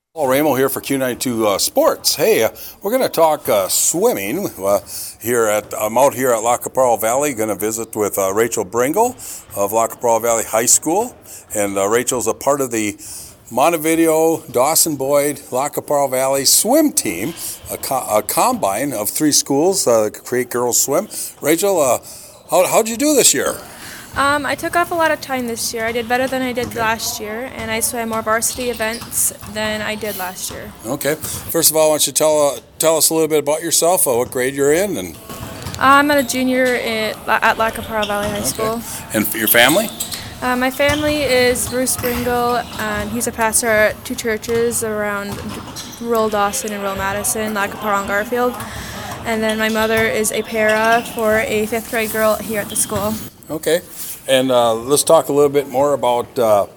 Paul Ramo here for Q92 Sports. Hey, we're going to talk swimming. I'm out here at Lac qui Parle Valley, going to visit with Rachel Bringle of Lac qui Parle Valley High School. And Rachel's a part of the Montevideo, Dawson Boyd, Lac qui Parle Valley swim team, a combine of three schools that create girls swim. Rachel, how'd you do this year? I took off a lot of time this year. I did better than I did last year, and I swam more varsity events than I did last year. Okay. First of all, why don't you tell us a little bit about yourself, what grade you're in, and I'm a junior at Lac qui Parle Valley High School. And your family? My family is Bruce Bringle, and he's a pastor at two churches around rural Dawson and rural Madison, Lac qui Parle and Garfield. And then my mother is a para for a fifth grade girl here at the school. Okay, and let's talk a little bit more about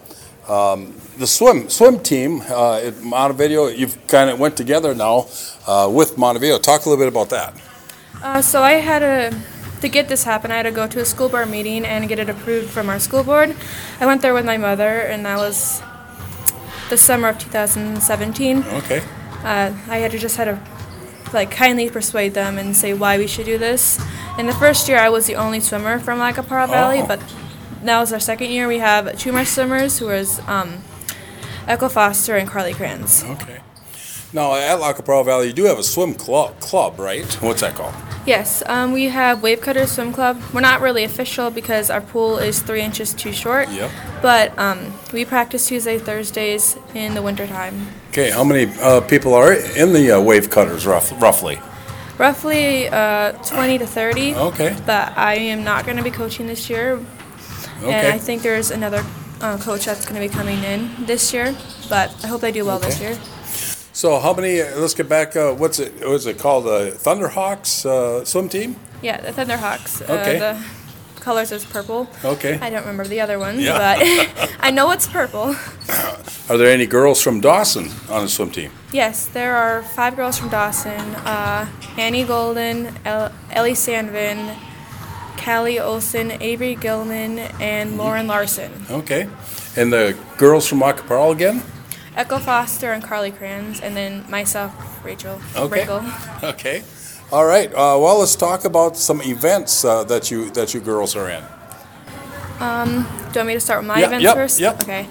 the swim team at Montevideo. You've kind of went together now with Montevideo. Talk a little bit about that. So I had to get this happen, I had to go to a school board meeting and get it approved from our school board. I went there with my mother, and that was the summer of 2017. Okay. I had to kindly persuade them and say why we should do this. In the first year, I was the only swimmer from Lac qui Parle Valley, but now is our second year. We have two more swimmers, who is Echo Foster and Carly Kranz. Okay. Now, at Lac qui Parle Valley, you do have a swim club, right? What's that called? Yes, we have Wave Cutter Swim Club. We're not really official because our pool is 3 inches too short. Yep. But we practice Tuesday, Thursdays in the wintertime. Okay, how many people are in the Wave Cutters, roughly? Roughly 20 to 30. Okay. But I am not going to be coaching this year. Okay. And I think there's another coach that's going to be coming in this year. But I hope they do well this year. So how many, let's get back, was it called the Thunderhawks swim team? Yeah, the Thunderhawks. Okay. The colors is purple. Okay. I don't remember the other ones, Yeah. but I know it's purple. Are there any girls from Dawson on the swim team? Yes, there are 5 girls from Dawson. Annie Golden, Ellie Sandvin, Callie Olson, Avery Gilman, and Lauren Larson. Okay. And the girls from Lac qui Parle again? Echo Foster and Carly Kranz, and then myself, Rachel Bringle. Okay. All right. Well, let's talk about some events that you girls are in. Do you want me to start with my events first? Yep. Okay.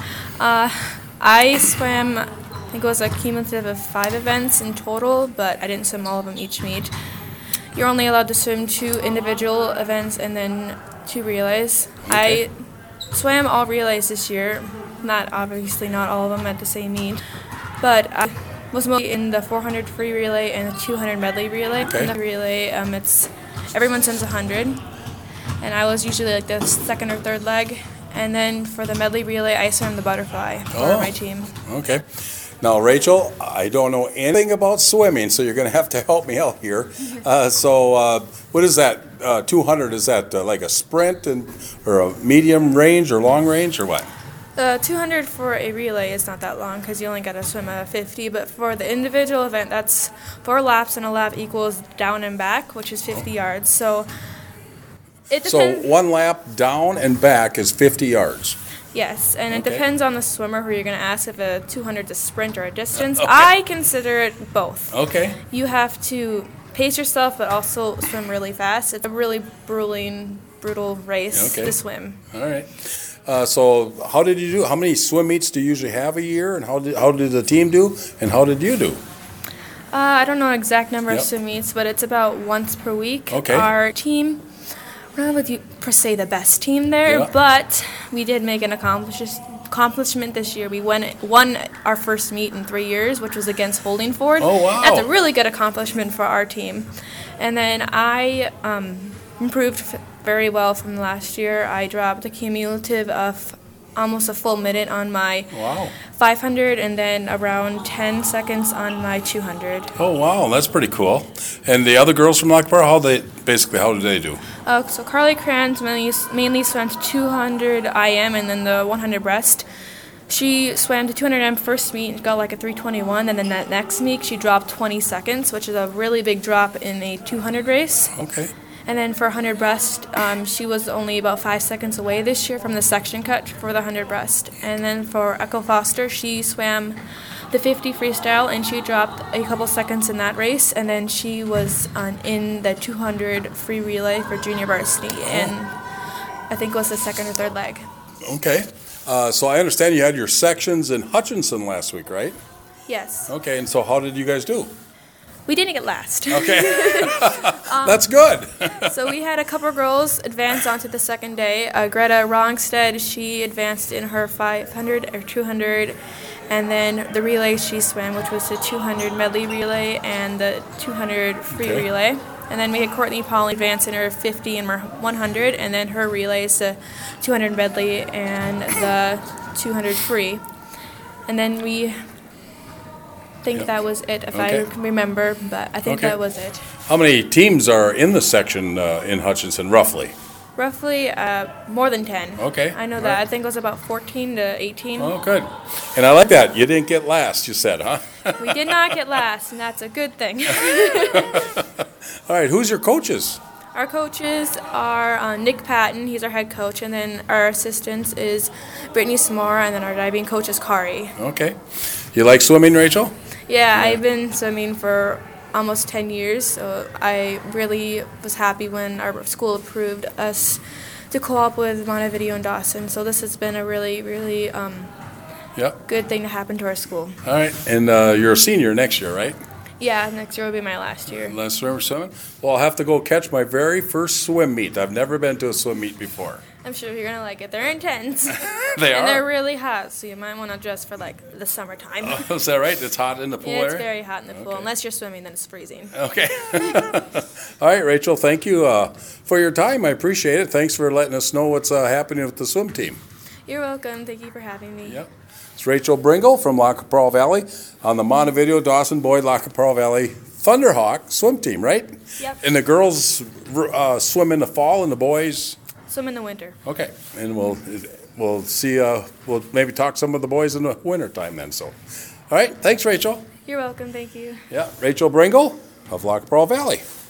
I swam, I think it was a cumulative of 5 events in total, but I didn't swim all of them each meet. You're only allowed to swim 2 individual events and then 2 relays. Okay. I swam all relays this year. Not all of them at the same meet, but I was mostly in the 400 free relay and the 200 medley relay. Okay. In the relay, everyone swims 100, and I was usually like the second or third leg. And then for the medley relay, I swam the butterfly for my team. Okay. Now, Rachel, I don't know anything about swimming, so you're going to have to help me out here. What is that? 200, is that like a sprint or a medium range or long range or what? 200 for a relay is not that long because you only got to swim a 50, but for the individual event, that's 4 laps, and a lap equals down and back, which is 50 yards. So it depends. So 1 lap down and back is 50 yards. Yes, and it Okay. depends on the swimmer who you're going to ask if a 200 is a sprint or a distance. Okay. I consider it both. Okay. You have to pace yourself, but also swim really fast. It's a really brutal race Okay. to swim. All right. So how did you do? How many swim meets do you usually have a year, and how did the team do, and how did you do? I don't know an exact number Yep. of swim meets, but it's about once per week. Okay. Our team, we're not per se the best team there, Yeah. but we did make an accomplishment this year. We won our first meet in 3 years, which was against Holdingford. Oh, wow. That's a really good accomplishment for our team. And then I improved very well from last year. I dropped a cumulative of almost a full minute on my Wow. 500 and then around 10 seconds on my 200. Oh, wow, that's pretty cool. And the other girls from Lac qui Parle, how did they do? So Carly Kranz mainly swam to 200 IM and then the 100 breast. She swam to 200 M first meet and got like a 3:21, and then that next meet she dropped 20 seconds, which is a really big drop in a 200 race. Okay. And then for 100 breast, she was only about 5 seconds away this year from the section cut for the 100 breast. And then for Echo Foster, she swam the 50 freestyle, and she dropped a couple seconds in that race. And then she was in the 200 free relay for junior varsity, and I think it was the second or third leg. Okay. So I understand you had your sections in Hutchinson last week, right? Yes. Okay, and so how did you guys do? We didn't get last. Okay. That's good. So we had a couple girls advance onto the second day. Greta Rongstead, she advanced in her 500 or 200, and then the relay she swam, which was the 200 medley relay and the 200 free relay. And then we had Courtney Paul advance in her 50 and her 100, and then her relays the 200 medley and the 200 free. And then we think that was it, if I can remember, but I think that was it. How many teams are in the section in Hutchinson, roughly? Roughly more than 10. Okay. I know that. I think it was about 14 to 18. Oh, good. And I like that. You didn't get last, you said, huh? We did not get last, and that's a good thing. All right, who's your coaches? Our coaches are Nick Patton, he's our head coach, and then our assistants is Brittany Samora, and then our diving coach is Kari. Okay. You like swimming, Rachel? Yeah, I've been swimming for almost 10 years, so I really was happy when our school approved us to co-op with Montevideo and Dawson. So this has been a really, really good thing to happen to our school. All right, and you're a senior next year, right? Yeah, next year will be my last year. Last swimmer swimming? Well, I'll have to go catch my very first swim meet. I've never been to a swim meet before. I'm sure you're going to like it. They're intense. They are? And they're really hot, so you might want to dress for, like, the summertime. Oh, is that right? It's hot in the pool Yeah, it's area? very hot in the pool. Unless you're swimming, then it's freezing. Okay. All right, Rachel, thank you for your time. I appreciate it. Thanks for letting us know what's happening with the swim team. You're welcome. Thank you for having me. Yep. It's Rachel Bringle from Lac qui Parle Valley on the Montevideo Dawson Boyd Lac qui Parle Valley Thunderhawk swim team, right? Yep. And the girls swim in the fall and the boys? Swim in the winter. Okay. And we'll see, we'll maybe talk some of the boys in the winter time then. So, all right. Thanks, Rachel. You're welcome. Thank you. Yeah. Rachel Bringle of Lac qui Parle Valley.